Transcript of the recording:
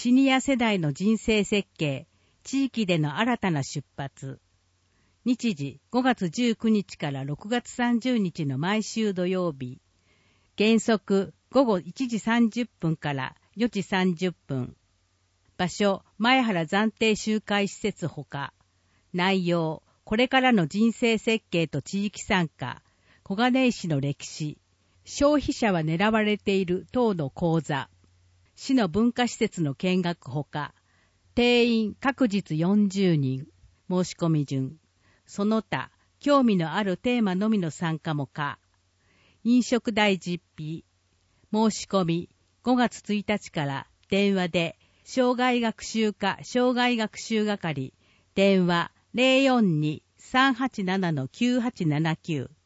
シニア世代の人生設計、地域での新たな出発。日時5月19日から6月30日の毎週土曜日。原則午後1時30分から4時30分。場所、前原暫定集会施設ほか。内容、これからの人生設計と地域参加、小金井市の歴史、消費者は狙われている等の講座、市の文化施設の見学ほか、定員各日40人、申し込み順、その他、興味のあるテーマのみの参加も可。飲食代実費、申し込み5月1日から電話で、障害学習課障害学習係、電話 042-387-9879